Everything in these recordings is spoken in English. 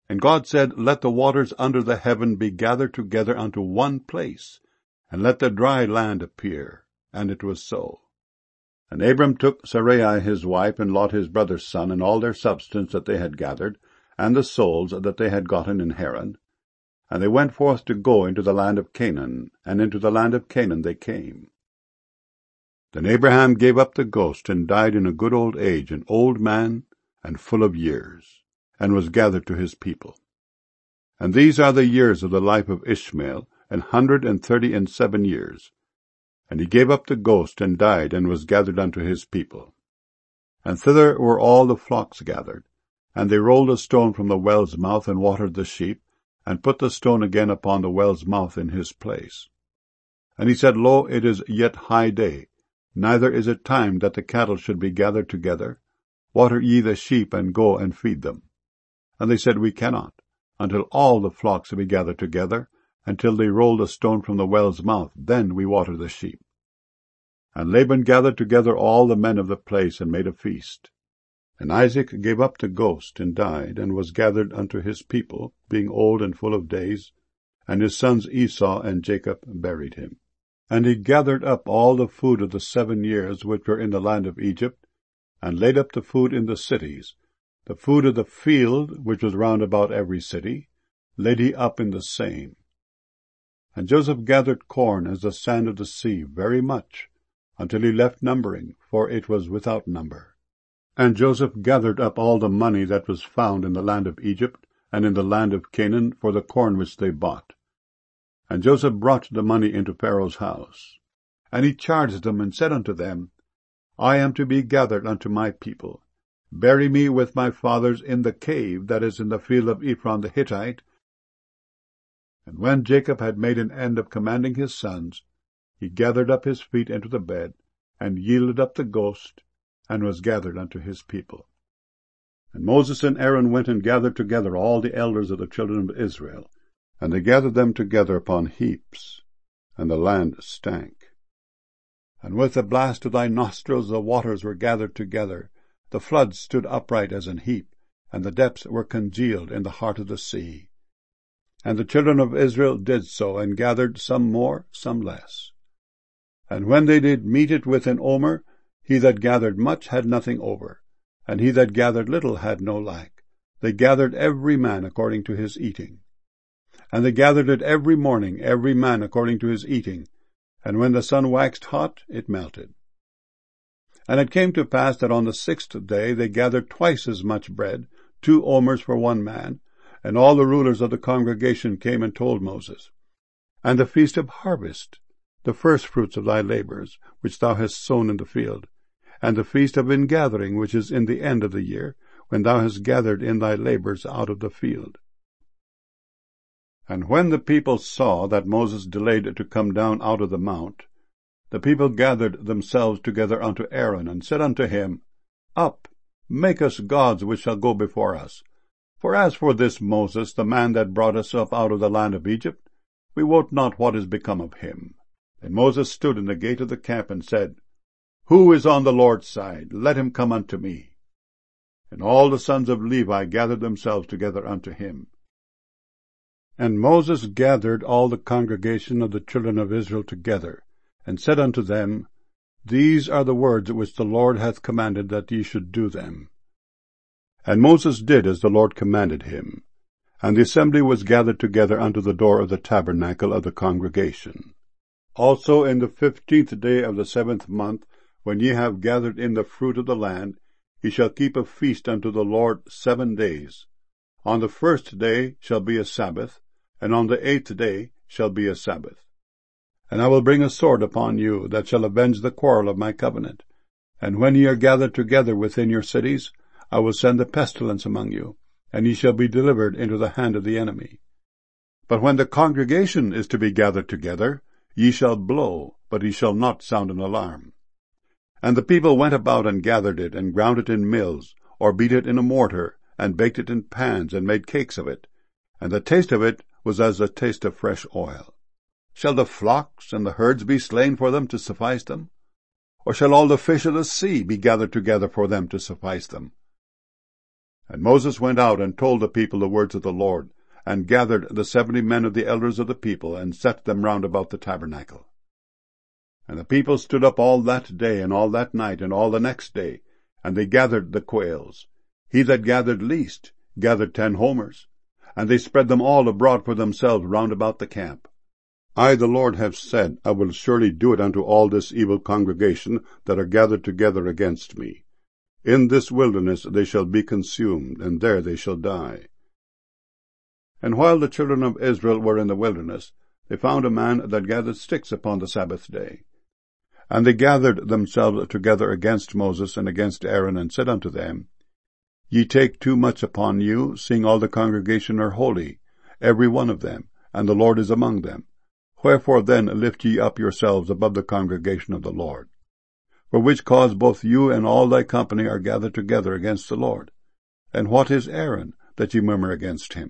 And God said, Let the waters under the heaven be gathered together unto one place, and let the dry land appear. And it was so. And Abram took Sarai his wife, and Lot his brother's son, and all their substance that they had gathered, and the souls that they had gotten in Haran. And they went forth to go into the land of Canaan, and into the land of Canaan they came. Then Abraham gave up the ghost, and died in a good old age, an old man, and full of years, and was gathered to his people. And these are the years of the life of Ishmael, 137 years. And he gave up the ghost, and died, and was gathered unto his people. And thither were all the flocks gathered. And they rolled a stone from the well's mouth, and watered the sheep, and put the stone again upon the well's mouth in his place. And he said, Lo, it is yet high day, neither is it time that the cattle should be gathered together. Water ye the sheep, and go and feed them. And they said, We cannot, until all the flocks be gathered together, until they roll the stone from the well's mouth, then we water the sheep. And Laban gathered together all the men of the place, and made a feast. And Isaac gave up the ghost, and died, and was gathered unto his people, being old and full of days. And his sons Esau and Jacob buried him. And he gathered up all the food of the 7 years which were in the land of Egypt, and laid up the food in the cities. The food of the field, which was round about every city, laid he up in the same. And Joseph gathered corn as the sand of the sea, very much, until he left numbering, for it was without number. And Joseph gathered up all the money that was found in the land of Egypt, and in the land of Canaan, for the corn which they bought. And Joseph brought the money into Pharaoh's house. And he charged them, and said unto them, I am to be gathered unto my people. Bury me with my fathers in the cave that is in the field of Ephron the Hittite. And when Jacob had made an end of commanding his sons, he gathered up his feet into the bed, and yielded up the ghost, and was gathered unto his people. And Moses and Aaron went and gathered together all the elders of the children of Israel, and they gathered them together upon heaps, and the land stank. And with the blast of thy nostrils the waters were gathered together, the floods stood upright as an heap, and the depths were congealed in the heart of the sea. And the children of Israel did so, and gathered some more, some less. And when they did meet it with an omer, he that gathered much had nothing over, and he that gathered little had no lack. They gathered every man according to his eating. And they gathered it every morning, every man according to his eating, and when the sun waxed hot, it melted. And it came to pass that on the 6th day they gathered twice as much bread, 2 omers for one man, and all the rulers of the congregation came and told Moses. And the feast of harvest, the firstfruits of thy labors, which thou hast sown in the field, and the feast of ingathering, which is in the end of the year, when thou hast gathered in thy labors out of the field. And when the people saw that Moses delayed to come down out of the mount, the people gathered themselves together unto Aaron, and said unto him, Up, make us gods which shall go before us. For as for this Moses, the man that brought us up out of the land of Egypt, we wot not what is become of him. And Moses stood in the gate of the camp, and said, Who is on the Lord's side? Let him come unto me. And all the sons of Levi gathered themselves together unto him. And Moses gathered all the congregation of the children of Israel together, and said unto them, These are the words which the Lord hath commanded that ye should do them. And Moses did as the Lord commanded him. And the assembly was gathered together unto the door of the tabernacle of the congregation. Also in the 15th day of the 7th month, when ye have gathered in the fruit of the land, ye shall keep a feast unto the Lord 7 days. On the 1st day shall be a Sabbath, and on the 8th day shall be a Sabbath. And I will bring a sword upon you, that shall avenge the quarrel of my covenant. And when ye are gathered together within your cities, I will send a pestilence among you, and ye shall be delivered into the hand of the enemy. But when the congregation is to be gathered together, ye shall blow, but ye shall not sound an alarm. And the people went about and gathered it, and ground it in mills, or beat it in a mortar, and baked it in pans, and made cakes of it. And the taste of it was as the taste of fresh oil. Shall the flocks and the herds be slain for them to suffice them? Or shall all the fish of the sea be gathered together for them to suffice them? And Moses went out and told the people the words of the Lord, and gathered the 70 men of the elders of the people, and set them round about the tabernacle. And the people stood up all that day, and all that night, and all the next day, and they gathered the quails. He that gathered least gathered 10 homers, and they spread them all abroad for themselves round about the camp. I, the Lord, have said, I will surely do it unto all this evil congregation that are gathered together against me. In this wilderness they shall be consumed, and there they shall die. And while the children of Israel were in the wilderness, they found a man that gathered sticks upon the Sabbath day. And they gathered themselves together against Moses and against Aaron, and said unto them, Ye take too much upon you, seeing all the congregation are holy, every one of them, and the Lord is among them. Wherefore then lift ye up yourselves above the congregation of the Lord? For which cause both you and all thy company are gathered together against the Lord. And what is Aaron, that ye murmur against him?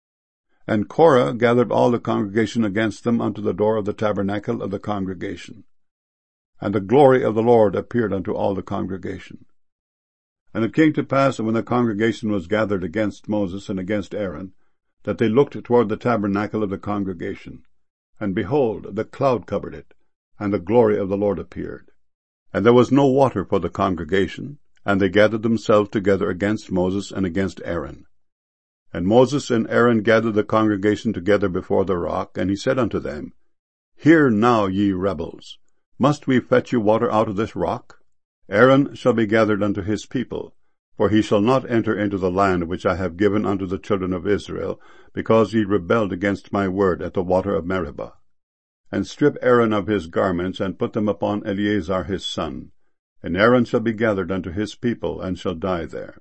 And Korah gathered all the congregation against them unto the door of the tabernacle of the congregation. And the glory of the Lord appeared unto all the congregation. And it came to pass, when the congregation was gathered against Moses and against Aaron, that they looked toward the tabernacle of the congregation. And behold, the cloud covered it, and the glory of the Lord appeared. And there was no water for the congregation, and they gathered themselves together against Moses and against Aaron. And Moses and Aaron gathered the congregation together before the rock, and he said unto them, Hear now, ye rebels, must we fetch you water out of this rock? Aaron shall be gathered unto his people, for he shall not enter into the land which I have given unto the children of Israel, because ye rebelled against my word at the water of Meribah. And strip Aaron of his garments, and put them upon Eleazar his son, and Aaron shall be gathered unto his people, and shall die there.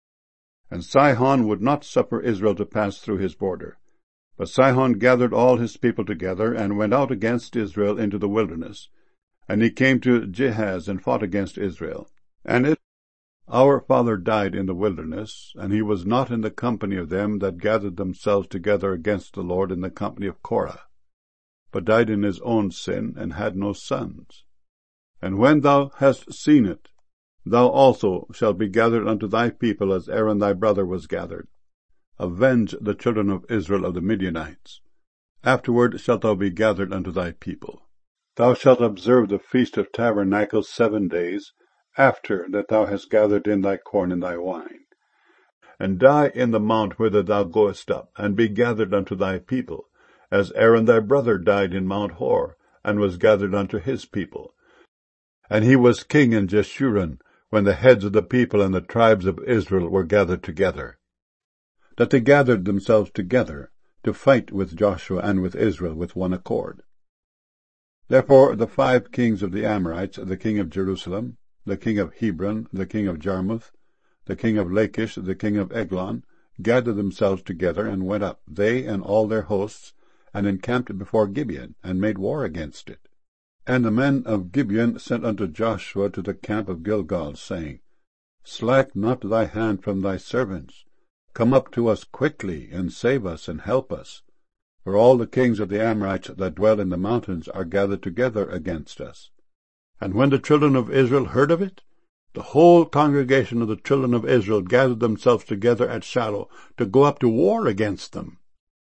And Sihon would not suffer Israel to pass through his border. But Sihon gathered all his people together, and went out against Israel into the wilderness. And he came to Jahaz, and fought against Israel. And our father died in the wilderness, and he was not in the company of them that gathered themselves together against the Lord in the company of Korah, but died in his own sin, and had no sons. And when thou hast seen it, thou also shalt be gathered unto thy people, as Aaron thy brother was gathered. Avenge the children of Israel of the Midianites. Afterward shalt thou be gathered unto thy people. Thou shalt observe the feast of tabernacles 7 days, after that thou hast gathered in thy corn and thy wine. And die in the mount whither thou goest up, and be gathered unto thy people, as Aaron thy brother died in Mount Hor, and was gathered unto his people. And he was king in Jeshurun, when the heads of the people and the tribes of Israel were gathered together. That they gathered themselves together to fight with Joshua and with Israel with one accord. Therefore the 5 kings of the Amorites, the king of Jerusalem, the king of Hebron, the king of Jarmuth, the king of Lachish, the king of Eglon, gathered themselves together, and went up, they and all their hosts, and encamped before Gibeon, and made war against it. And the men of Gibeon sent unto Joshua to the camp of Gilgal, saying, Slack not thy hand from thy servants. Come up to us quickly, and save us, and help us. For all the kings of the Amorites that dwell in the mountains are gathered together against us. And when the children of Israel heard of it, the whole congregation of the children of Israel gathered themselves together at Shiloh to go up to war against them.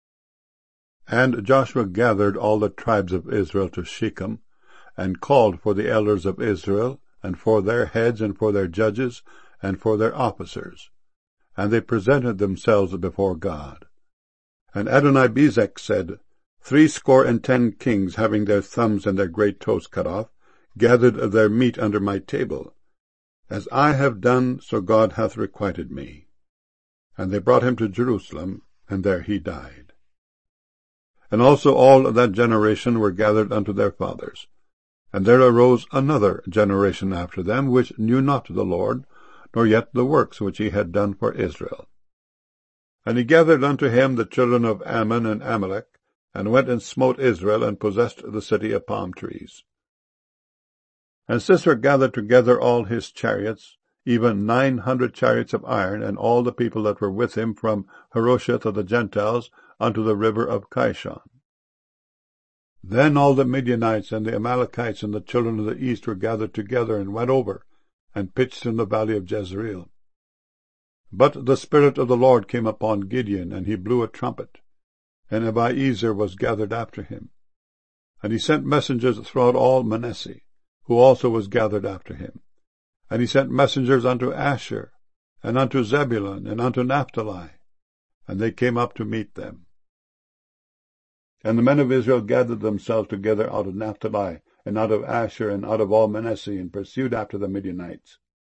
And Joshua gathered all the tribes of Israel to Shechem, and called for the elders of Israel, and for their heads, and for their judges, and for their officers. And they presented themselves before God. And Adonibezek said, 70 kings, having their thumbs and their great toes cut off, gathered their meat under my table. As I have done, so God hath requited me. And they brought him to Jerusalem, and there he died. And also all that generation were gathered unto their fathers. And there arose another generation after them, which knew not the Lord, nor yet the works which he had done for Israel. And he gathered unto him the children of Ammon and Amalek, and went and smote Israel, and possessed the city of palm trees. And Sisera gathered together all his chariots, even 900 chariots of iron, and all the people that were with him from Harosheth of the Gentiles unto the river of Kishon. Then all the Midianites and the Amalekites and the children of the east were gathered together, and went over, and pitched in the valley of Jezreel. But the Spirit of the Lord came upon Gideon, and he blew a trumpet, and Abiezer was gathered after him. And he sent messengers throughout all Manasseh, who also was gathered after him. And he sent messengers unto Asher, and unto Zebulun, and unto Naphtali, and they came up to meet them. And the men of Israel gathered themselves together out of Naphtali, and out of Asher, and out of all Manasseh, and pursued after the Midianites.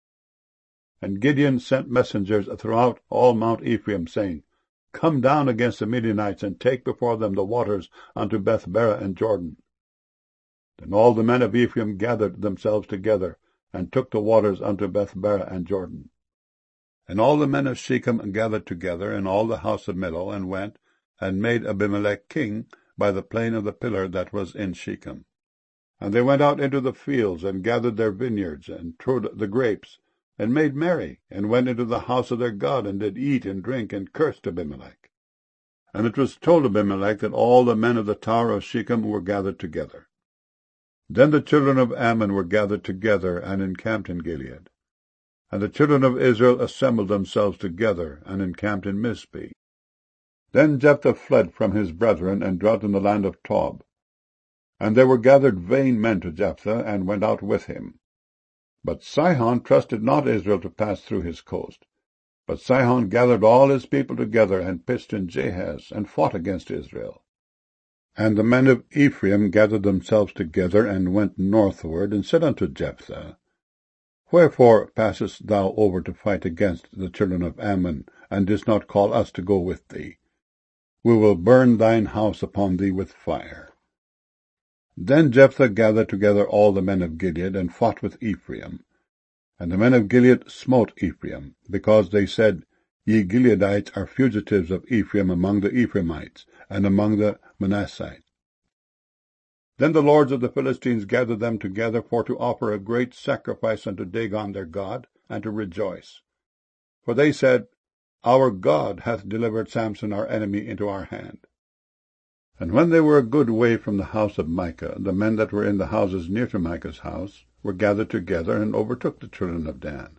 And Gideon sent messengers throughout all Mount Ephraim, saying, Come down against the Midianites, and take before them the waters unto Bethbara and Jordan. Then all the men of Ephraim gathered themselves together, and took the waters unto Bethbara and Jordan. And all the men of Shechem gathered together, and all the house of Millo, and went, and made Abimelech king by the plain of the pillar that was in Shechem. And they went out into the fields, and gathered their vineyards, and trode the grapes, and made merry, and went into the house of their God, and did eat and drink, and cursed Abimelech. And it was told Abimelech that all the men of the tower of Shechem were gathered together. Then the children of Ammon were gathered together, and encamped in Gilead. And the children of Israel assembled themselves together, and encamped in Mizpeh. Then Jephthah fled from his brethren, and dwelt in the land of Tob. And there were gathered vain men to Jephthah, and went out with him. But Sihon trusted not Israel to pass through his coast. But Sihon gathered all his people together, and pitched in Jahaz, and fought against Israel. And the men of Ephraim gathered themselves together, and went northward, and said unto Jephthah, Wherefore passest thou over to fight against the children of Ammon, and didst not call us to go with thee? We will burn thine house upon thee with fire. Then Jephthah gathered together all the men of Gilead, and fought with Ephraim. And the men of Gilead smote Ephraim, because they said, Ye Gileadites are fugitives of Ephraim among the Ephraimites, and among the Manassites. Then the lords of the Philistines gathered them together for to offer a great sacrifice unto Dagon their god, and to rejoice. For they said, Our God hath delivered Samson our enemy into our hand. And when they were a good way from the house of Micah, the men that were in the houses near to Micah's house were gathered together, and overtook the children of Dan.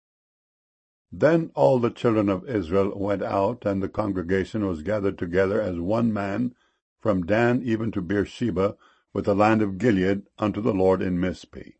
Then all the children of Israel went out, and the congregation was gathered together as one man, from Dan even to Beersheba, with the land of Gilead, unto the Lord in Mizpeh.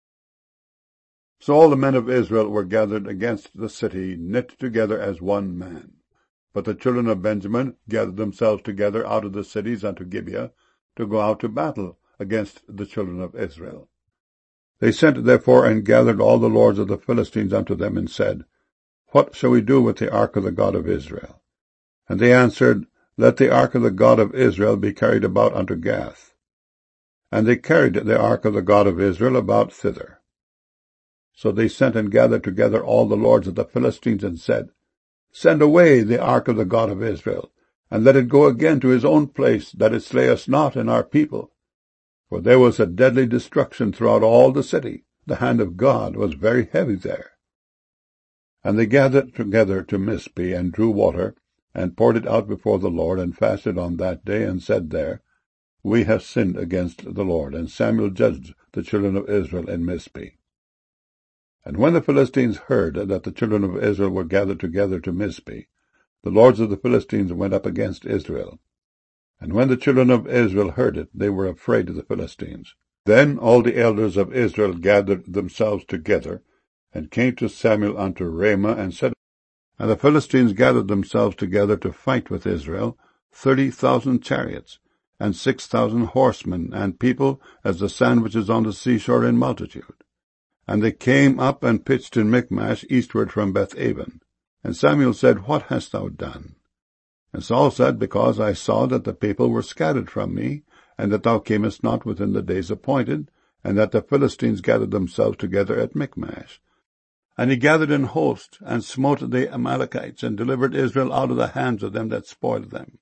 So all the men of Israel were gathered against the city, knit together as one man. But the children of Benjamin gathered themselves together out of the cities unto Gibeah, to go out to battle against the children of Israel. They sent therefore and gathered all the lords of the Philistines unto them, and said, What shall we do with the ark of the God of Israel? And they answered, Let the ark of the God of Israel be carried about unto Gath. And they carried the ark of the God of Israel about thither. So they sent and gathered together all the lords of the Philistines, and said, Send away the ark of the God of Israel, and let it go again to his own place, that it slay us not and our people. For there was a deadly destruction throughout all the city. The hand of God was very heavy there. And they gathered together to Mizpeh, and drew water, and poured it out before the Lord, and fasted on that day, and said there, We have sinned against the Lord. And Samuel judged the children of Israel in Mizpeh. And when the Philistines heard that the children of Israel were gathered together to Mizpeh, the lords of the Philistines went up against Israel. And when the children of Israel heard it, they were afraid of the Philistines. Then all the elders of Israel gathered themselves together, and came to Samuel unto Ramah, and said, And the Philistines gathered themselves together to fight with Israel, 30,000 chariots, and 6,000 horsemen, and people as the sand which is on the seashore in multitude. And they came up and pitched in Michmash eastward from Beth-aven. And Samuel said, What hast thou done? And Saul said, Because I saw that the people were scattered from me, and that thou camest not within the days appointed, and that the Philistines gathered themselves together at Michmash. And he gathered in hosts, and smote the Amalekites, and delivered Israel out of the hands of them that spoiled them.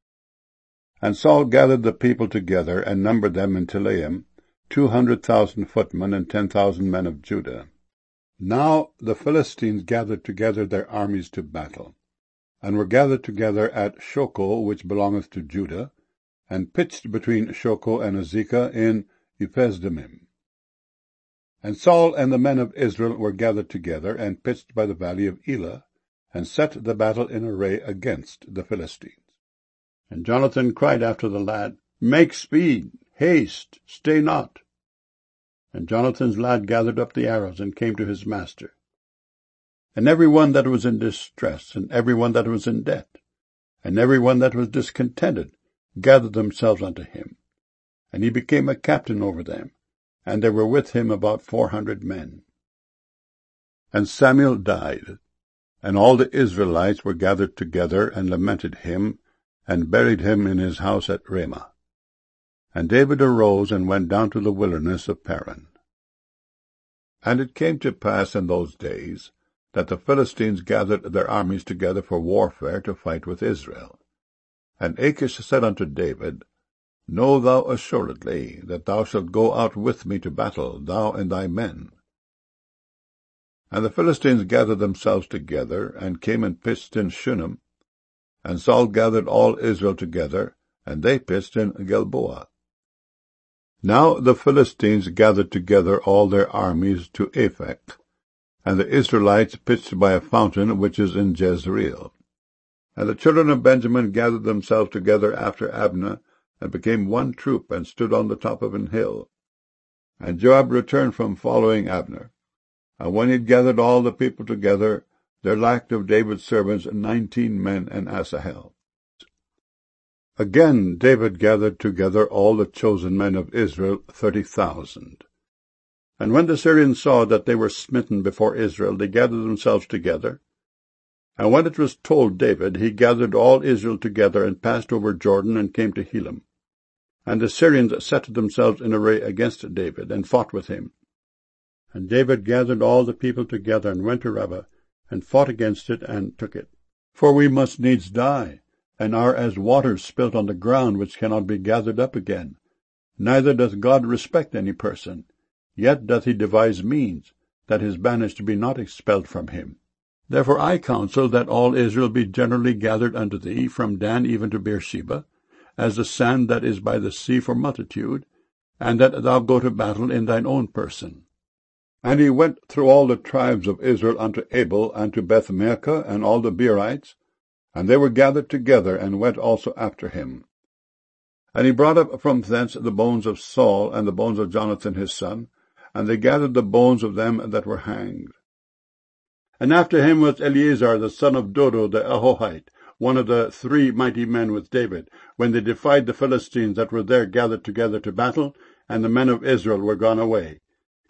And Saul gathered the people together, and numbered them in Telaim, 200,000 footmen, and 10,000 men of Judah. Now the Philistines gathered together their armies to battle, and were gathered together at Shoco, which belongeth to Judah, and pitched between Shoco and Azekah in Ephesdammim. And Saul and the men of Israel were gathered together, and pitched by the valley of Elah, and set the battle in array against the Philistines. And Jonathan cried after the lad, Make speed, haste, stay not. And Jonathan's lad gathered up the arrows, and came to his master. And every one that was in distress, and every one that was in debt, and every one that was discontented, gathered themselves unto him. And he became a captain over them, and there were with him about 400 men. And Samuel died, and all the Israelites were gathered together, and lamented him, and buried him in his house at Ramah. And David arose, and went down to the wilderness of Paran. And it came to pass in those days, that the Philistines gathered their armies together for warfare to fight with Israel. And Achish said unto David, Know thou assuredly that thou shalt go out with me to battle, thou and thy men. And the Philistines gathered themselves together, and came and pitched in Shunem. And Saul gathered all Israel together, and they pitched in Gilboa. Now the Philistines gathered together all their armies to Aphek, and the Israelites pitched by a fountain which is in Jezreel. And the children of Benjamin gathered themselves together after Abner, and became one troop, and stood on the top of an hill. And Joab returned from following Abner. And when he had gathered all the people together, there lacked of David's servants 19 men and Asahel. Again David gathered together all the chosen men of Israel, 30,000. And when the Syrians saw that they were smitten before Israel, they gathered themselves together. And when it was told David, he gathered all Israel together, and passed over Jordan, and came to Helam. And the Syrians set themselves in array against David, and fought with him. And David gathered all the people together, and went to Rabbah, and fought against it, and took it. For we must needs die, and are as waters spilt on the ground, which cannot be gathered up again. Neither doth God respect any person, yet doth he devise means, that his banished be not expelled from him. Therefore I counsel that all Israel be generally gathered unto thee, from Dan even to Beersheba, as the sand that is by the sea for multitude, and that thou go to battle in thine own person. And he went through all the tribes of Israel unto Abel, and to Beth-maachah, and all the Beerites, and they were gathered together, and went also after him. And he brought up from thence the bones of Saul, and the bones of Jonathan his son, and they gathered the bones of them that were hanged. And after him was Eleazar the son of Dodo the Ahohite, one of the 3 mighty men with David, when they defied the Philistines that were there gathered together to battle, and the men of Israel were gone away.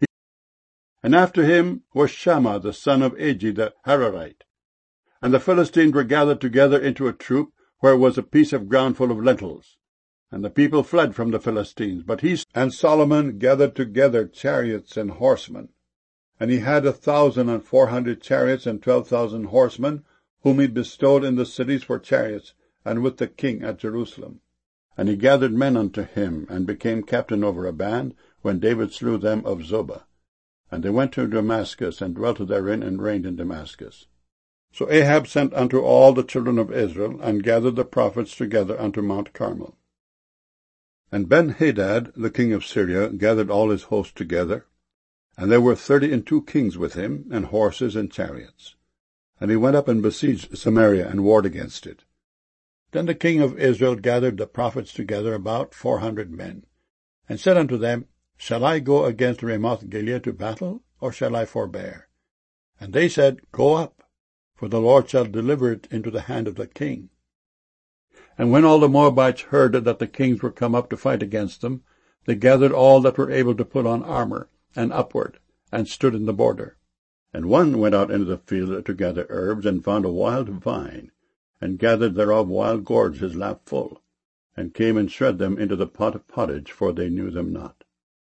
And after him was Shammah the son of Agi the Hararite. And the Philistines were gathered together into a troop, where was a piece of ground full of lentils. And the people fled from the Philistines, but he and Solomon gathered together chariots and horsemen. And he had 1,400 chariots and 12,000 horsemen, whom he bestowed in the cities for chariots, and with the king at Jerusalem. And he gathered men unto him, and became captain over a band, when David slew them of Zobah. And they went to Damascus, and dwelt therein, and reigned in Damascus. So Ahab sent unto all the children of Israel, and gathered the prophets together unto Mount Carmel. And Ben-Hadad, the king of Syria, gathered all his host together, and there were 32 kings with him, and horses and chariots. And he went up and besieged Samaria, and warred against it. Then the king of Israel gathered the prophets together, about 400 men, and said unto them, Shall I go against Ramoth-Gilead to battle, or shall I forbear? And they said, Go up, for the Lord shall deliver it into the hand of the king. And when all the Moabites heard that the kings were come up to fight against them, they gathered all that were able to put on armor, and upward, and stood in the border. And one went out into the field to gather herbs, and found a wild vine, and gathered thereof wild gourds his lap full, and came and shred them into the pot of pottage, for they knew them not.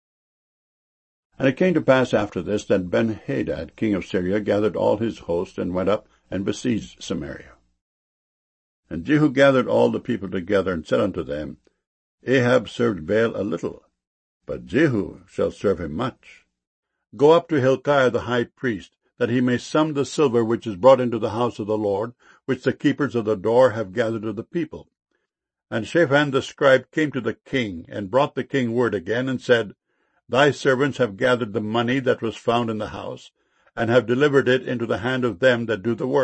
And it came to pass after this, that Ben-Hadad, king of Syria, gathered all his host, and went up and besieged Samaria. And Jehu gathered all the people together, and said unto them, Ahab served Baal a little, but Jehu shall serve him much. Go up to Hilkiah the high priest, that he may sum the silver which is brought into the house of the Lord, which the keepers of the door have gathered of the people. And Shaphan the scribe came to the king, and brought the king word again, and said, Thy servants have gathered the money that was found in the house, and have delivered it into the hand of them that do the work,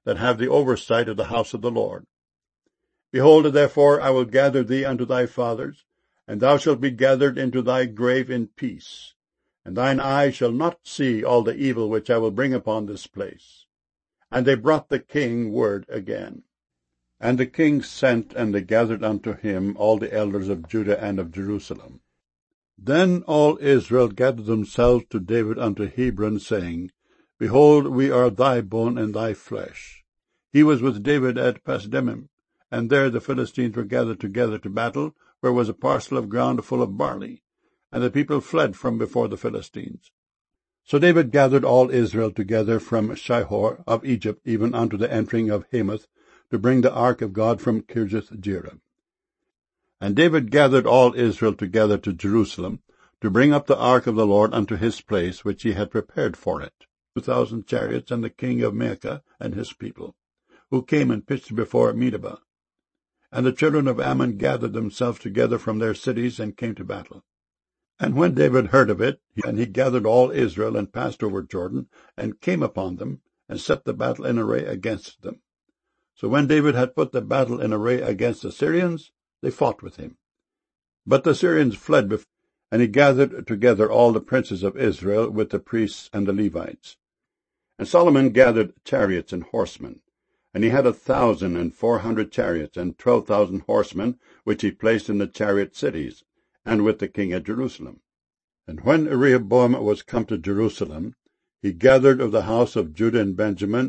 that have the oversight of the house of the Lord. Behold, therefore, I will gather thee unto thy fathers, and thou shalt be gathered into thy grave in peace, and thine eye shall not see all the evil which I will bring upon this place. And they brought the king word again. And the king sent, and they gathered unto him all the elders of Judah and of Jerusalem. Then all Israel gathered themselves to David unto Hebron, saying, Behold, we are thy bone and thy flesh. He was with David at Pasdammim, and there the Philistines were gathered together to battle, where was a parcel of ground full of barley, and the people fled from before the Philistines. So David gathered all Israel together from Shihor of Egypt, even unto the entering of Hamath, to bring the ark of God from Kirjath-jearim. And David gathered all Israel together to Jerusalem, to bring up the ark of the Lord unto his place, which he had prepared for it, 2,000 chariots, and the king of Maacah and his people, who came and pitched before Medeba. And the children of Ammon gathered themselves together from their cities, and came to battle. And when David heard of it, he gathered all Israel, and passed over Jordan, and came upon them, and set the battle in array against them. So when David had put the battle in array against the Syrians, they fought with him. But the Syrians fled before, and he gathered together all the princes of Israel with the priests and the Levites. And Solomon gathered chariots and horsemen, and he had 1,400 chariots, and 12,000 horsemen, which he placed in the chariot cities, and with the king at Jerusalem. And when Rehoboam was come to Jerusalem, he gathered of the house of Judah and Benjamin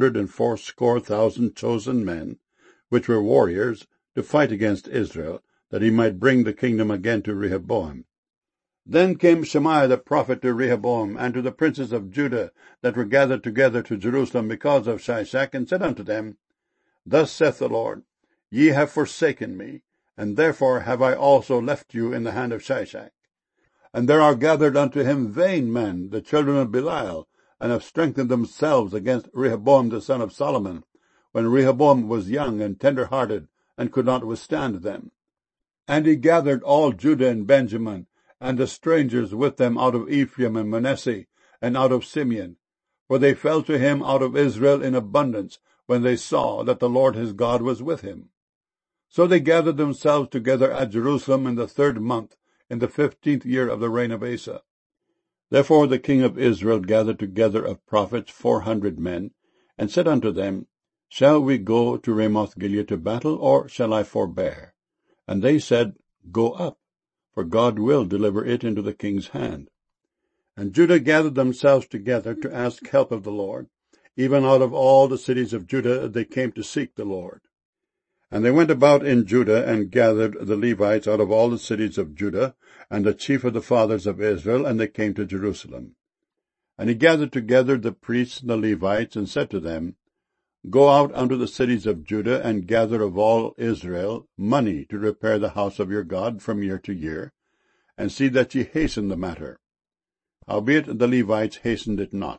180,000 chosen men, which were warriors, to fight against Israel, that he might bring the kingdom again to Rehoboam. Then came Shemaiah the prophet to Rehoboam, and to the princes of Judah that were gathered together to Jerusalem because of Shishak, and said unto them, Thus saith the Lord, Ye have forsaken me, and therefore have I also left you in the hand of Shishak. And there are gathered unto him vain men, the children of Belial, and have strengthened themselves against Rehoboam the son of Solomon, when Rehoboam was young and tender-hearted, and could not withstand them. And he gathered all Judah and Benjamin, and the strangers with them out of Ephraim and Manasseh, and out of Simeon. For they fell to him out of Israel in abundance, when they saw that the Lord his God was with him. So they gathered themselves together at Jerusalem in the 3rd month, in the 15th year of the reign of Asa. Therefore the king of Israel gathered together of prophets 400 men, and said unto them, Shall we go to Ramoth-Gilead to battle, or shall I forbear? And they said, Go up, for God will deliver it into the king's hand. And Judah gathered themselves together to ask help of the Lord. Even out of all the cities of Judah they came to seek the Lord. And they went about in Judah, and gathered the Levites out of all the cities of Judah, and the chief of the fathers of Israel, and they came to Jerusalem. And he gathered together the priests and the Levites, and said to them, Go out unto the cities of Judah, and gather of all Israel money to repair the house of your God from year to year, and see that ye hasten the matter. Howbeit the Levites hastened it not.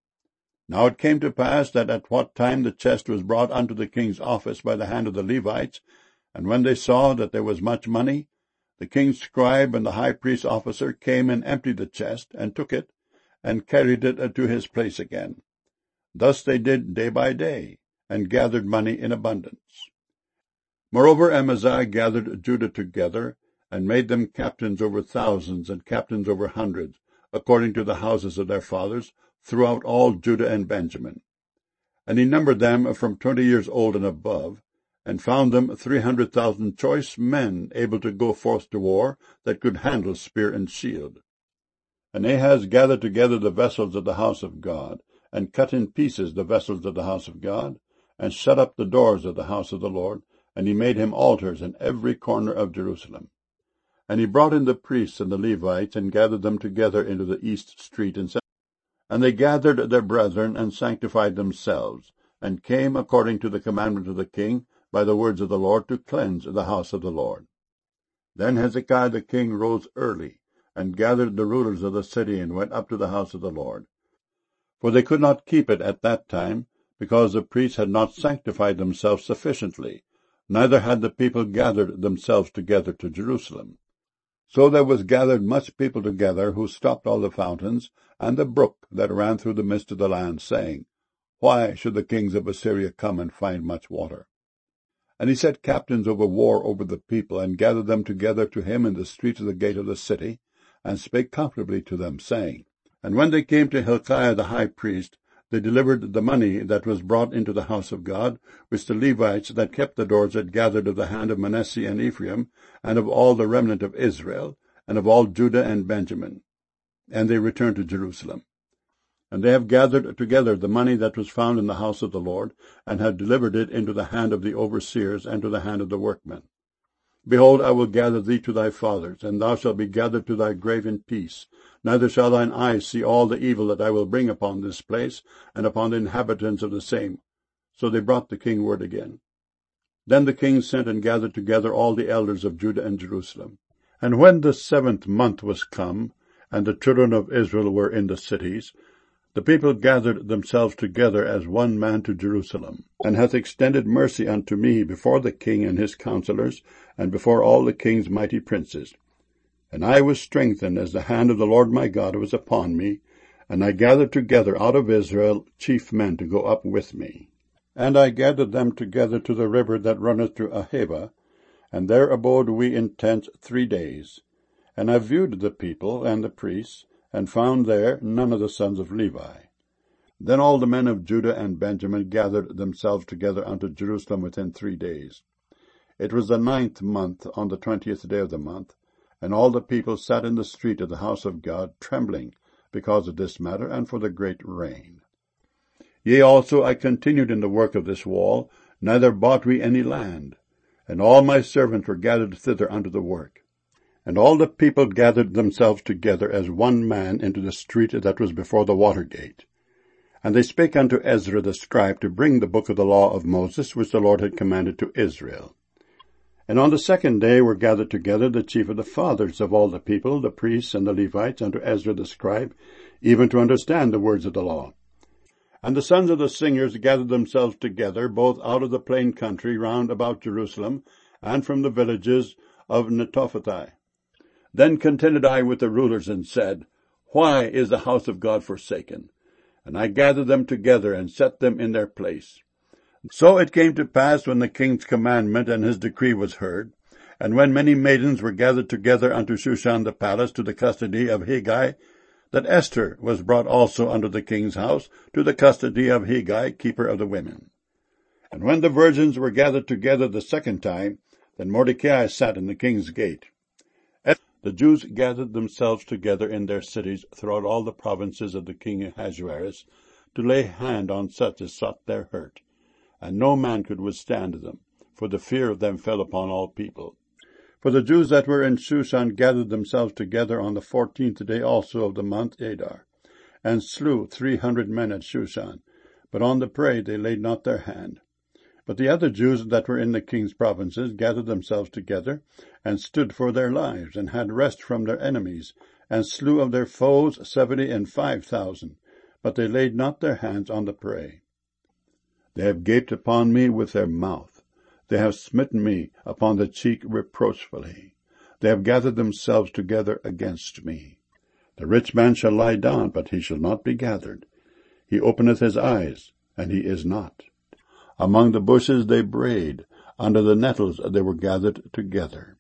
Now it came to pass that at what time the chest was brought unto the king's office by the hand of the Levites, and when they saw that there was much money, the king's scribe and the high priest's officer came and emptied the chest, and took it, and carried it to his place again. Thus they did day by day, and gathered money in abundance. Moreover Amaziah gathered Judah together, and made them captains over thousands, and captains over hundreds, according to the houses of their fathers, throughout all Judah and Benjamin. And he numbered them from 20 years old and above, and found them 300,000 choice men able to go forth to war, that could handle spear and shield. And Ahaz gathered together the vessels of the house of God, and cut in pieces the vessels of the house of God, and shut up the doors of the house of the Lord, and he made him altars in every corner of Jerusalem. And he brought in the priests and the Levites, and gathered them together into the east street, and they gathered their brethren, and sanctified themselves, and came according to the commandment of the king, by the words of the Lord, to cleanse the house of the Lord. Then Hezekiah the king rose early, and gathered the rulers of the city, and went up to the house of the Lord. For they could not keep it at that time, because the priests had not sanctified themselves sufficiently, neither had the people gathered themselves together to Jerusalem. So there was gathered much people together, who stopped all the fountains, and the brook that ran through the midst of the land, saying, Why should the kings of Assyria come and find much water? And he set captains over war over the people, and gathered them together to him in the street of the gate of the city, and spake comfortably to them, saying, And when they came to Hilkiah the high priest, they delivered the money that was brought into the house of God, which the Levites that kept the doors had gathered of the hand of Manasseh and Ephraim, and of all the remnant of Israel, and of all Judah and Benjamin. And they returned to Jerusalem. And they have gathered together the money that was found in the house of the Lord, and have delivered it into the hand of the overseers, and to the hand of the workmen. Behold, I will gather thee to thy fathers, and thou shalt be gathered to thy grave in peace. Neither shall thine eyes see all the evil that I will bring upon this place, and upon the inhabitants of the same. So they brought the king word again. Then the king sent and gathered together all the elders of Judah and Jerusalem. And when the 7th month was come, and the children of Israel were in the cities, the people gathered themselves together as one man to Jerusalem, and hath extended mercy unto me before the king and his counselors, and before all the king's mighty princes. And I was strengthened as the hand of the Lord my God was upon me, and I gathered together out of Israel chief men to go up with me. And I gathered them together to the river that runneth through Ahava, and there abode we in tents 3 days. And I viewed the people and the priests, and found there none of the sons of Levi. Then all the men of Judah and Benjamin gathered themselves together unto Jerusalem within 3 days. It was the 9th month, on the 20th day of the month, and all the people sat in the street of the house of God, trembling because of this matter, and for the great rain. Yea, also I continued in the work of this wall, neither bought we any land, and all my servants were gathered thither unto the work. And all the people gathered themselves together as one man into the street that was before the water gate. And they spake unto Ezra the scribe to bring the book of the law of Moses, which the Lord had commanded to Israel. And on the 2nd day were gathered together the chief of the fathers of all the people, the priests and the Levites, unto Ezra the scribe, even to understand the words of the law. And the sons of the singers gathered themselves together, both out of the plain country round about Jerusalem, and from the villages of Netophathi. Then contended I with the rulers, and said, Why is the house of God forsaken? And I gathered them together, and set them in their place. So it came to pass, when the king's commandment and his decree was heard, and when many maidens were gathered together unto Shushan the palace to the custody of Hegai, that Esther was brought also unto the king's house to the custody of Hegai, keeper of the women. And when the virgins were gathered together the 2nd time, then Mordecai sat in the king's gate. The Jews gathered themselves together in their cities throughout all the provinces of the king Ahasuerus, to lay hand on such as sought their hurt. And no man could withstand them, for the fear of them fell upon all people. For the Jews that were in Shushan gathered themselves together on the 14th day also of the month Adar, and slew 300 men at Shushan, but on the prey they laid not their hand. But the other Jews that were in the king's provinces gathered themselves together, and stood for their lives, and had rest from their enemies, and slew of their foes 75,000, but they laid not their hands on the prey. They have gaped upon me with their mouth. They have smitten me upon the cheek reproachfully. They have gathered themselves together against me. The rich man shall lie down, but he shall not be gathered. He openeth his eyes, and he is not. Among the bushes they brayed, under the nettles they were gathered together.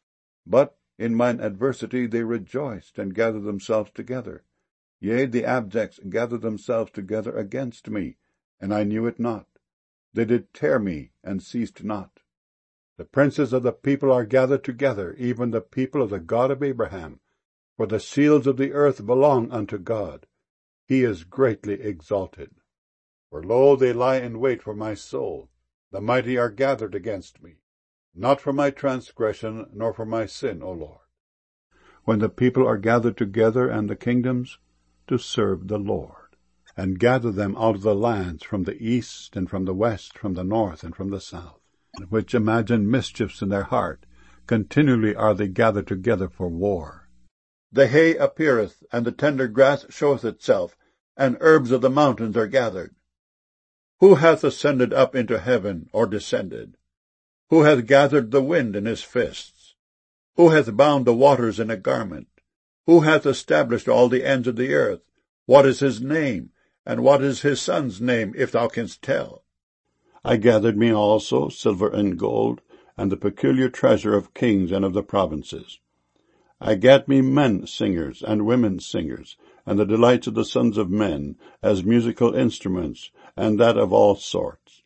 But in mine adversity they rejoiced, and gathered themselves together. Yea, the abjects gathered themselves together against me, and I knew it not. They did tear me, and ceased not. The princes of the people are gathered together, even the people of the God of Abraham. For the seals of the earth belong unto God. He is greatly exalted. For lo, they lie in wait for my soul. The mighty are gathered against me. Not for my transgression, nor for my sin, O Lord. When the people are gathered together, and the kingdoms, to serve the Lord, and gather them out of the lands, from the east, and from the west, from the north, and from the south, which imagine mischiefs in their heart, continually are they gathered together for war. The hay appeareth, and the tender grass showeth itself, and herbs of the mountains are gathered. Who hath ascended up into heaven, or descended? Who hath gathered the wind in his fists? Who hath bound the waters in a garment? Who hath established all the ends of the earth? What is his name? And what is his son's name, if thou canst tell? I gathered me also silver and gold, and the peculiar treasure of kings and of the provinces. I gat me men singers and women singers, and the delights of the sons of men, as musical instruments, and that of all sorts.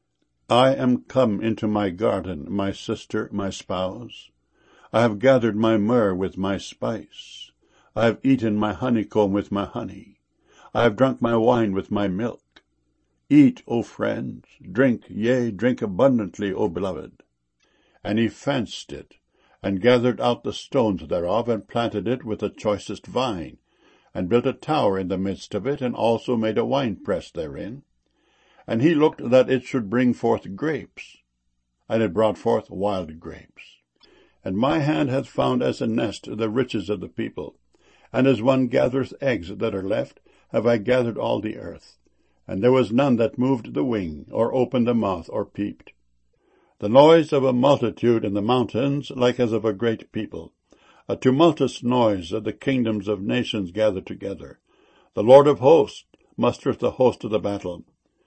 I am come into my garden, my sister, my spouse. I have gathered my myrrh with my spice. I have eaten my honeycomb with my honey. I have drunk my wine with my milk. Eat, O friends, drink, yea, drink abundantly, O beloved. And he fenced it, and gathered out the stones thereof, and planted it with the choicest vine, and built a tower in the midst of it, and also made a winepress therein. And he looked that it should bring forth grapes, and it brought forth wild grapes. And my hand hath found as a nest the riches of the people, and as one gathereth eggs that are left, have I gathered all the earth. And there was none that moved the wing, or opened the mouth, or peeped. The noise of a multitude in the mountains, like as of a great people. A tumultuous noise of the kingdoms of nations gathered together. The Lord of hosts mustereth the host of the battle.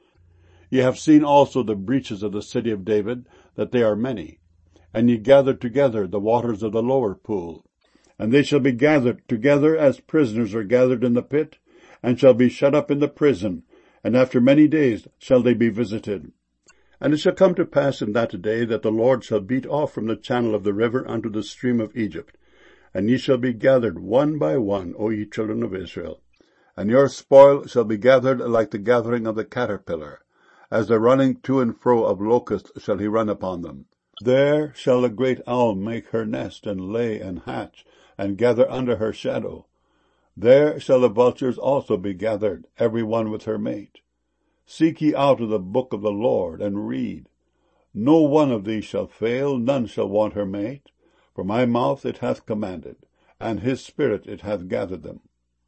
Ye have seen also the breaches of the city of David, that they are many. And ye gathered together the waters of the lower pool. And they shall be gathered together as prisoners are gathered in the pit, and shall be shut up in the prison, and after many days shall they be visited. And it shall come to pass in that day that the Lord shall beat off from the channel of the river unto the stream of Egypt, and ye shall be gathered one by one, O ye children of Israel. And your spoil shall be gathered like the gathering of the caterpillar. As the running to and fro of locusts shall he run upon them. There shall the great owl make her nest, and lay, and hatch, and gather under her shadow. There shall the vultures also be gathered, every one with her mate. Seek ye out of the book of the Lord, and read. No one of these shall fail, none shall want her mate. For my mouth it hath commanded, and his spirit it hath gathered them.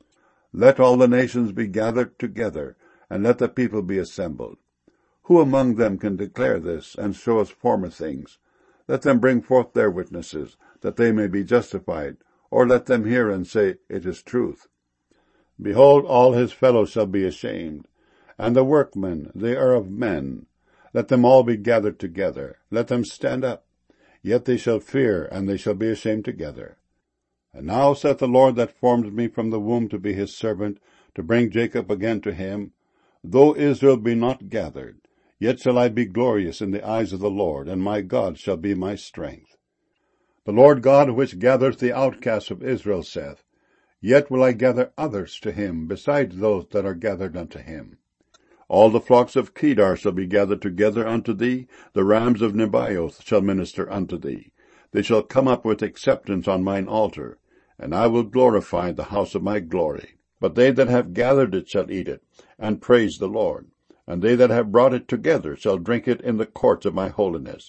Let all the nations be gathered together, and let the people be assembled. Who among them can declare this, and show us former things? Let them bring forth their witnesses, that they may be justified, or let them hear and say, It is truth. Behold, all his fellows shall be ashamed, and the workmen, they are of men. Let them all be gathered together, let them stand up. Yet they shall fear, and they shall be ashamed together. And now saith the Lord that formed me from the womb to be his servant, to bring Jacob again to him, though Israel be not gathered, yet shall I be glorious in the eyes of the Lord, and my God shall be my strength. The Lord God which gathereth the outcasts of Israel saith, Yet will I gather others to him, besides those that are gathered unto him. All the flocks of Kedar shall be gathered together unto thee, the rams of Nebaioth shall minister unto thee. They shall come up with acceptance on mine altar, and I will glorify the house of my glory. But they that have gathered it shall eat it, and praise the Lord. And they that have brought it together shall drink it in the courts of my holiness.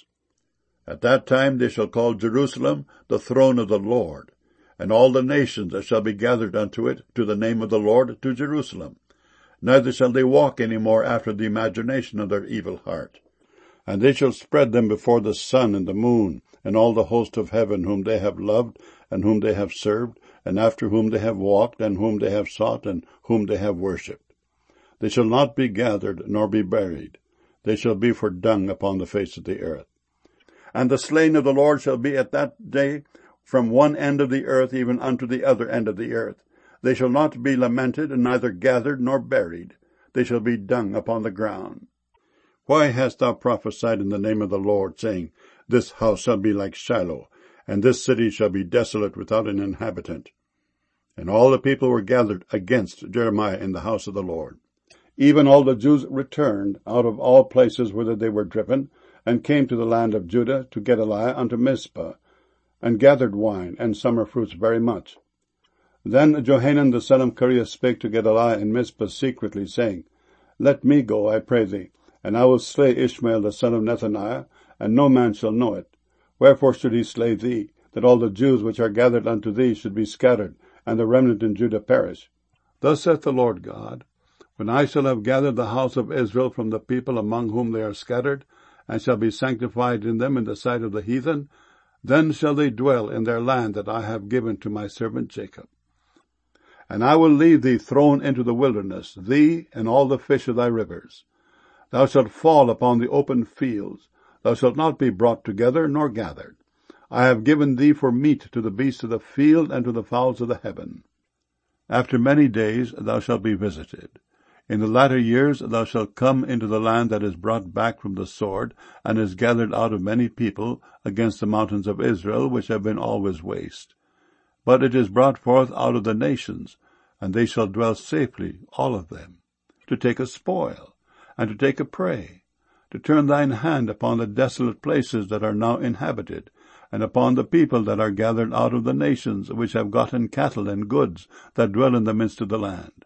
At that time they shall call Jerusalem the throne of the Lord, and all the nations that shall be gathered unto it to the name of the Lord to Jerusalem. Neither shall they walk any more after the imagination of their evil heart. And they shall spread them before the sun and the moon, and all the host of heaven, whom they have loved, and whom they have served, and after whom they have walked, and whom they have sought, and whom they have worshipped. They shall not be gathered, nor be buried. They shall be for dung upon the face of the earth. And the slain of the Lord shall be at that day from one end of the earth even unto the other end of the earth. They shall not be lamented, and neither gathered nor buried. They shall be dung upon the ground. Why hast thou prophesied in the name of the Lord, saying, This house shall be like Shiloh, and this city shall be desolate without an inhabitant? And all the people were gathered against Jeremiah in the house of the Lord. Even all the Jews returned out of all places whither they were driven, and came to the land of Judah to Gedaliah unto Mizpah, and gathered wine and summer fruits very much. Then Johanan the son of Kareah spake to Gedaliah in Mizpah secretly, saying, Let me go, I pray thee, and I will slay Ishmael the son of Nethaniah, and no man shall know it. Wherefore should he slay thee, that all the Jews which are gathered unto thee should be scattered, and the remnant in Judah perish? Thus saith the Lord God, When I shall have gathered the house of Israel from the people among whom they are scattered, and shall be sanctified in them in the sight of the heathen, then shall they dwell in their land that I have given to my servant Jacob. And I will leave thee thrown into the wilderness, thee and all the fish of thy rivers. Thou shalt fall upon the open fields. Thou shalt not be brought together nor gathered. I have given thee for meat to the beasts of the field and to the fowls of the heaven. After many days thou shalt be visited. In the latter years thou shalt come into the land that is brought back from the sword, and is gathered out of many people, against the mountains of Israel, which have been always waste. But it is brought forth out of the nations, and they shall dwell safely, all of them, to take a spoil, and to take a prey, to turn thine hand upon the desolate places that are now inhabited, and upon the people that are gathered out of the nations, which have gotten cattle and goods, that dwell in the midst of the land.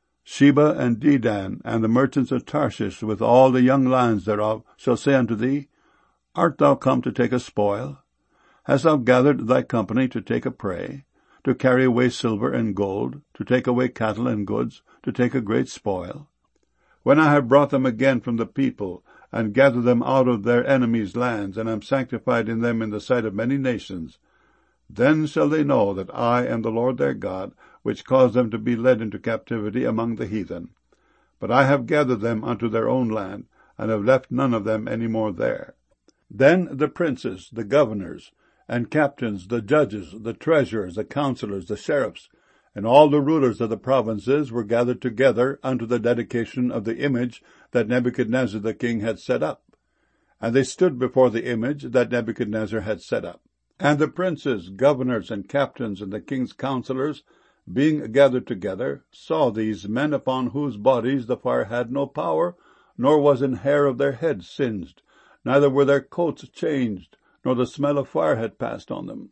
Sheba and Dedan, and the merchants of Tarshish, with all the young lions thereof, shall say unto thee, Art thou come to take a spoil? Hast thou gathered thy company to take a prey, to carry away silver and gold, to take away cattle and goods, to take a great spoil? When I have brought them again from the people, and gathered them out of their enemies' lands, and am sanctified in them in the sight of many nations, then shall they know that I am the Lord their God, which caused them to be led into captivity among the heathen. But I have gathered them unto their own land, and have left none of them any more there. Then the princes, the governors, and captains, the judges, the treasurers, the counselors, the sheriffs, and all the rulers of the provinces were gathered together unto the dedication of the image that Nebuchadnezzar the king had set up. And they stood before the image that Nebuchadnezzar had set up. And the princes, governors, and captains, and the king's counselors, being gathered together, saw these men upon whose bodies the fire had no power, nor was an hair of their heads singed, neither were their coats changed, nor the smell of fire had passed on them.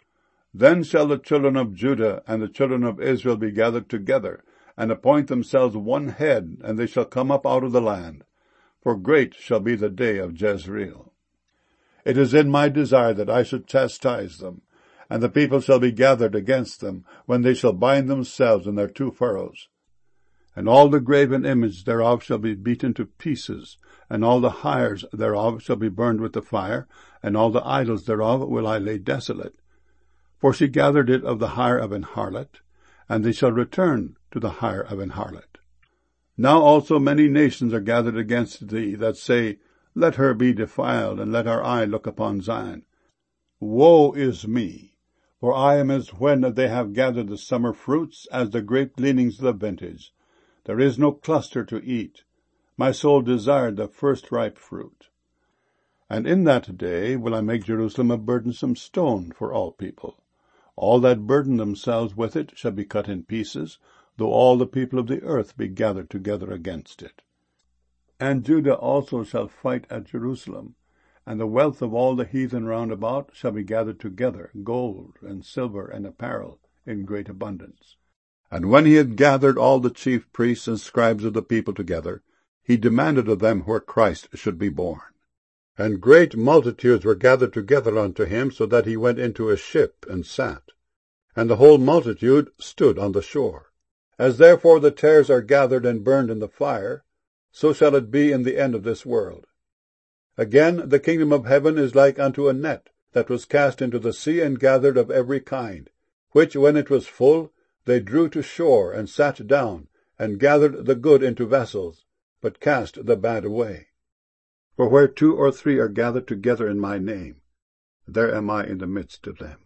Then shall the children of Judah and the children of Israel be gathered together, and appoint themselves one head, and they shall come up out of the land. For great shall be the day of Jezreel. It is in my desire that I should chastise them, and the people shall be gathered against them, when they shall bind themselves in their two furrows. And all the graven image thereof shall be beaten to pieces, and all the hires thereof shall be burned with the fire, and all the idols thereof will I lay desolate. For she gathered it of the hire of an harlot, and they shall return to the hire of an harlot. Now also many nations are gathered against thee, that say, Let her be defiled, and let our eye look upon Zion. Woe is me! For I am as when they have gathered the summer fruits, as the grape gleanings of the vintage. There is no cluster to eat. My soul desired the first ripe fruit. And in that day will I make Jerusalem a burdensome stone for all people. All that burden themselves with it shall be cut in pieces, though all the people of the earth be gathered together against it. And Judah also shall fight at Jerusalem, and the wealth of all the heathen round about shall be gathered together, gold and silver and apparel, in great abundance. And when he had gathered all the chief priests and scribes of the people together, he demanded of them where Christ should be born. And great multitudes were gathered together unto him, so that he went into a ship and sat. And the whole multitude stood on the shore. As therefore the tares are gathered and burned in the fire, so shall it be in the end of this world. Again, the kingdom of heaven is like unto a net, that was cast into the sea and gathered of every kind, which when it was full, they drew to shore, and sat down, and gathered the good into vessels, but cast the bad away. For where 2 or 3 are gathered together in my name, there am I in the midst of them.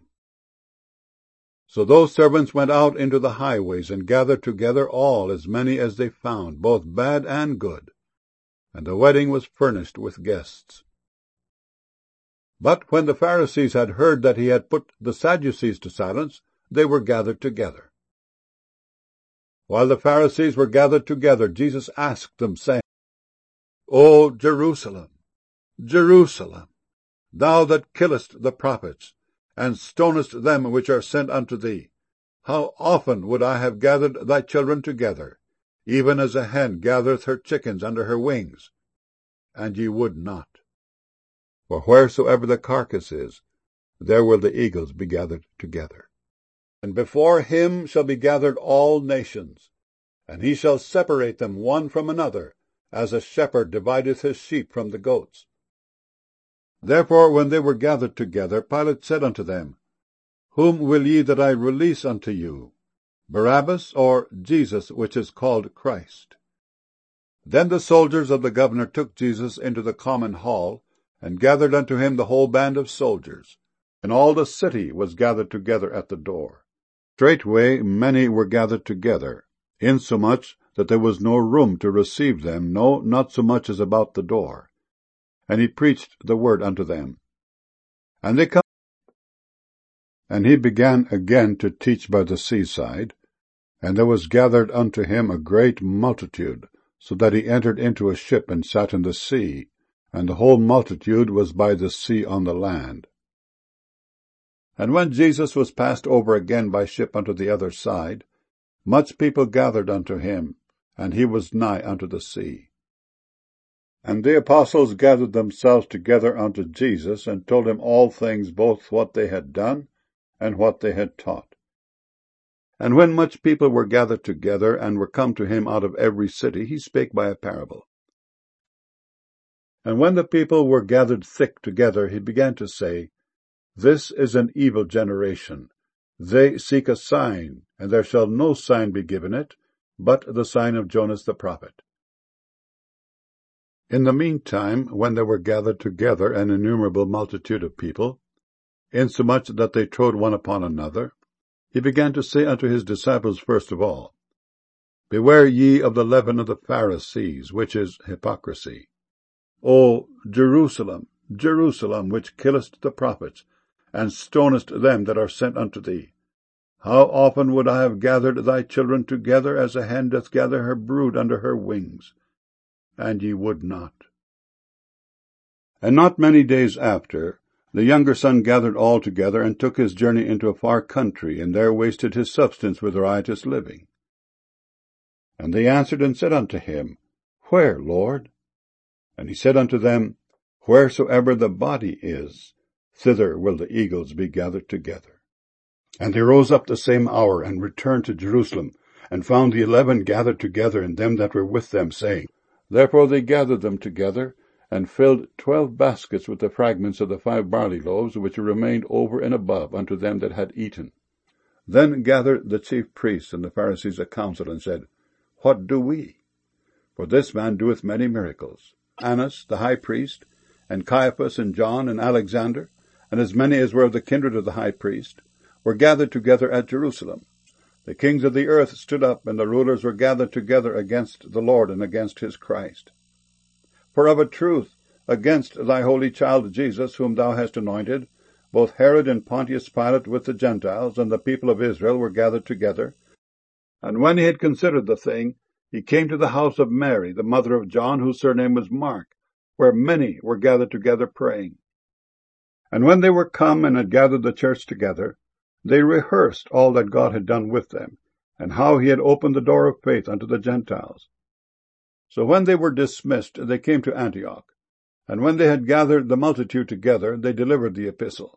So those servants went out into the highways, and gathered together all, as many as they found, both bad and good. And the wedding was furnished with guests. But when the Pharisees had heard that he had put the Sadducees to silence, they were gathered together. While the Pharisees were gathered together, Jesus asked them, saying, O Jerusalem, Jerusalem, thou that killest the prophets, and stonest them which are sent unto thee, how often would I have gathered thy children together, even as a hen gathereth her chickens under her wings, and ye would not. For wheresoever the carcass is, there will the eagles be gathered together. And before him shall be gathered all nations, and he shall separate them one from another, as a shepherd divideth his sheep from the goats. Therefore when they were gathered together, Pilate said unto them, Whom will ye that I release unto you? Barabbas, or Jesus, which is called Christ? Then the soldiers of the governor took Jesus into the common hall, and gathered unto him the whole band of soldiers, and all the city was gathered together at the door. Straightway many were gathered together, insomuch that there was no room to receive them, no, not so much as about the door. And he preached the word unto them. And they come, and he began again to teach by the seaside, and there was gathered unto him a great multitude, so that he entered into a ship and sat in the sea, and the whole multitude was by the sea on the land. And when Jesus was passed over again by ship unto the other side, much people gathered unto him, and he was nigh unto the sea. And the apostles gathered themselves together unto Jesus, and told him all things, both what they had done, and what they had taught. And when much people were gathered together, and were come to him out of every city, he spake by a parable. And when the people were gathered thick together, he began to say, This is an evil generation. They seek a sign, and there shall no sign be given it, but the sign of Jonas the prophet. In the meantime, when there were gathered together an innumerable multitude of people, insomuch that they trode one upon another, he began to say unto his disciples first of all, Beware ye of the leaven of the Pharisees, which is hypocrisy. O Jerusalem, Jerusalem, which killest the prophets, and stonest them that are sent unto thee, how often would I have gathered thy children together, as a hen doth gather her brood under her wings, and ye would not. And not many days after, the younger son gathered all together, and took his journey into a far country, and there wasted his substance with riotous living. And they answered and said unto him, Where, Lord? And he said unto them, Wheresoever the body is, thither will the eagles be gathered together. And they rose up the same hour, and returned to Jerusalem, and found the 11 gathered together, and them that were with them, saying, Therefore they gathered them together, and filled 12 baskets with the fragments of the 5 barley loaves, which remained over and above unto them that had eaten. Then gathered the chief priests and the Pharisees a council, and said, What do we? For this man doeth many miracles. Annas the high priest, and Caiaphas, and John, and Alexander, and as many as were of the kindred of the high priest, were gathered together at Jerusalem. The kings of the earth stood up, and the rulers were gathered together against the Lord and against his Christ. For of a truth, against thy holy child Jesus, whom thou hast anointed, both Herod and Pontius Pilate with the Gentiles and the people of Israel were gathered together. And when he had considered the thing, he came to the house of Mary, the mother of John, whose surname was Mark, where many were gathered together praying. And when they were come and had gathered the church together, they rehearsed all that God had done with them, and how he had opened the door of faith unto the Gentiles. So when they were dismissed, they came to Antioch. And when they had gathered the multitude together, they delivered the epistle.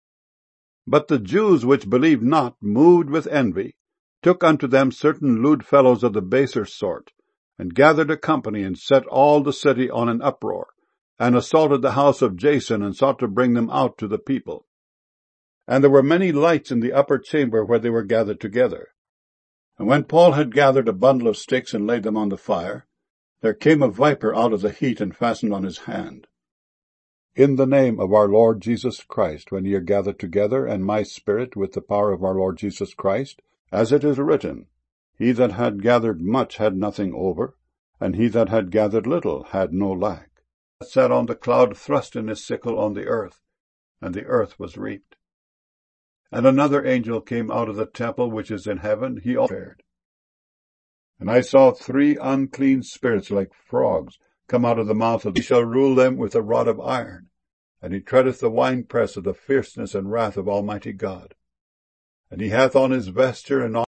But the Jews which believed not, moved with envy, took unto them certain lewd fellows of the baser sort, and gathered a company, and set all the city on an uproar, and assaulted the house of Jason, and sought to bring them out to the people. And there were many lights in the upper chamber where they were gathered together. And when Paul had gathered a bundle of sticks and laid them on the fire, there came a viper out of the heat and fastened on his hand. In the name of our Lord Jesus Christ, when ye are gathered together, and my spirit with the power of our Lord Jesus Christ, as it is written, He that had gathered much had nothing over, and he that had gathered little had no lack. That sat on the cloud thrust in his sickle on the earth, and the earth was reaped. And another angel came out of the temple which is in heaven, he also fared. And I saw 3 unclean spirits like frogs come out of the mouth of he shall rule them with a rod of iron, and he treadeth the winepress of the fierceness and wrath of Almighty God. And he hath on his vesture and on